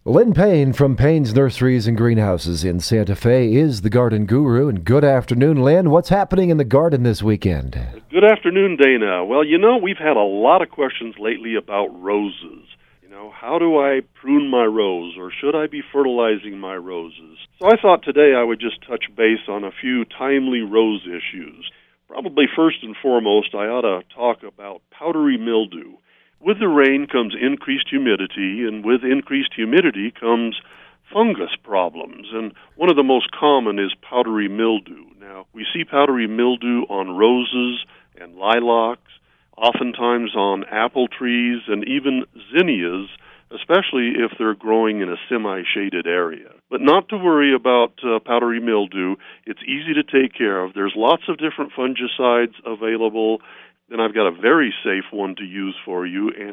Lynn Payne from Payne's Nurseries and Greenhouses in Santa Fe is the garden guru. And good afternoon, Lynn. What's happening in the garden this weekend? Good afternoon, Dana. Well, we've had a lot of questions lately about roses. How do I prune my rose, or should I be fertilizing my roses? So I thought today I would just touch base on a few timely rose issues. Probably first and foremost, I ought to talk about powdery mildew. With the rain comes increased humidity, and with increased humidity comes fungus problems. And one of the most common is powdery mildew. Now, we see powdery mildew on roses and lilacs, oftentimes on apple trees and even zinnias, especially if they're growing in a semi-shaded area. But not to worry about powdery mildew. It's easy to take care of. There's lots of different fungicides available. Then I've got a very safe one to use for you, and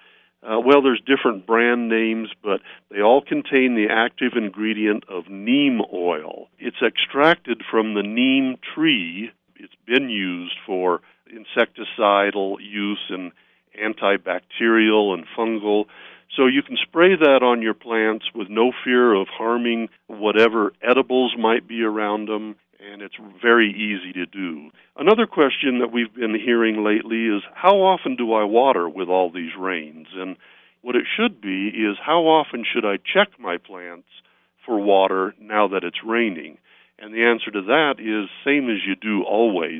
there's different brand names, but they all contain the active ingredient of neem oil. It's extracted from the neem tree. It's been used for insecticidal use and antibacterial and fungal. So you can spray that on your plants with no fear of harming whatever edibles might be around them, and it's very easy to do. Another question that we've been hearing lately is, how often do I water with all these rains? And what it should be is, how often should I check my plants for water now that it's raining? And the answer to that is same as you do always,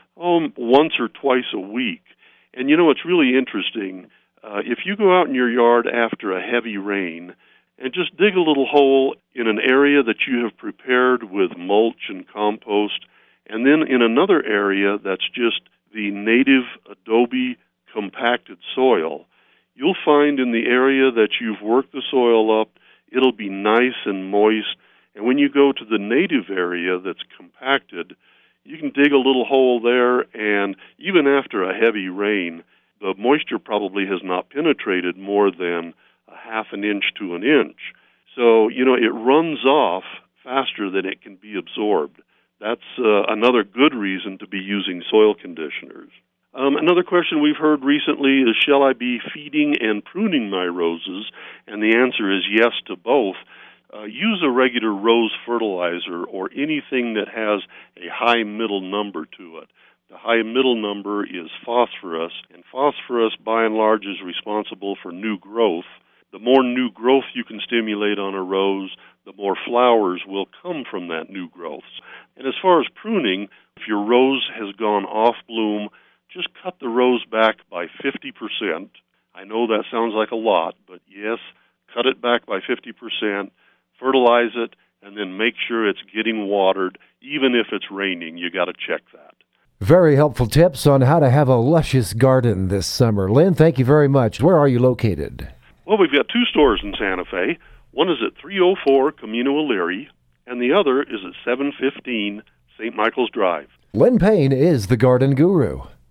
once or twice a week. And it's really interesting. If you go out in your yard after a heavy rain and just dig a little hole in an area that you have prepared with mulch and compost, and then in another area that's just the native adobe compacted soil, you'll find in the area that you've worked the soil up, it'll be nice and moist. And when you go to the native area that's compacted, you can dig a little hole there, and even after a heavy rain, the moisture probably has not penetrated more than a half an inch to an inch. So, it runs off faster than it can be absorbed. That's another good reason to be using soil conditioners. Another question we've heard recently is, shall I be feeding and pruning my roses? And the answer is yes to both. Use a regular rose fertilizer or anything that has a high middle number to it. The high middle number is phosphorus, and phosphorus, by and large, is responsible for new growth. The more new growth you can stimulate on a rose, the more flowers will come from that new growth. And as far as pruning, if your rose has gone off bloom, just cut the rose back by 50%. I know that sounds like a lot, but yes, cut it back by 50%. Fertilize it, and then make sure it's getting watered. Even if it's raining, you got to check that. Very helpful tips on how to have a luscious garden this summer. Lynn, thank you very much. Where are you located? Well, we've got two stores in Santa Fe. One is at 304 Camino O'Leary, and the other is at 715 St. Michael's Drive. Lynn Payne is the garden guru.